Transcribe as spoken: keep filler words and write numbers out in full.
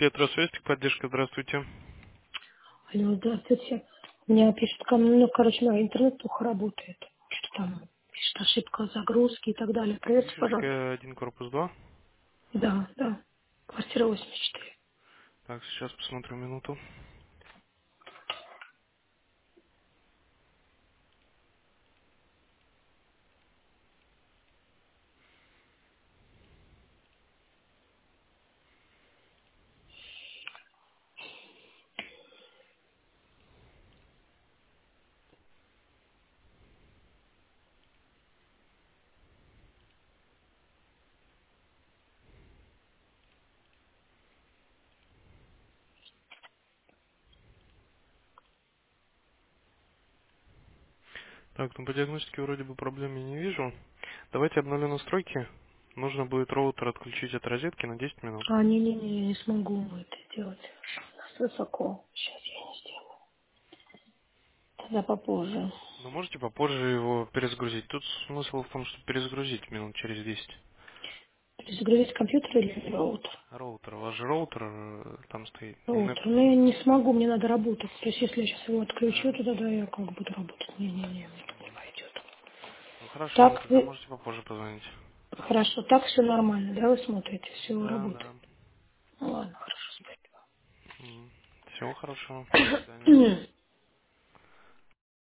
Петросвестик, поддержка, здравствуйте. Алло, здравствуйте. У меня пишет, ко мне, ну, короче, на интернет плохо работает. Что там пишет ошибка загрузки и так далее. Проверьте, пожалуйста. Ишерская, один корпус два. Да, да. Квартира восемьдесят четыре. Так, сейчас посмотрю минуту. Так, ну по диагностике вроде бы проблем я не вижу. Давайте обновлю настройки. Нужно будет роутер отключить от розетки на десять минут. А, не-не-не, я не смогу это сделать. У нас высоко. Сейчас я не сделаю. Тогда попозже. Но можете попозже его перезагрузить. Тут смысл в том, что перезагрузить минут через десять. Перезагрузить компьютер или роутер? Роутер. У вас же роутер э, там стоит. Не- Роутер. Но я не смогу, мне надо работать. То есть, если я сейчас его А, отключу, то тогда я как буду работать. Не-не-не, мне так не пойдет. ну хорошо, ну Так, тогда вы... можете попозже позвонить. Хорошо, так все нормально, да, вы смотрите, все Да, работает. да. Ну ладно, хорошо, спасибо. Всего хорошего. До свидания.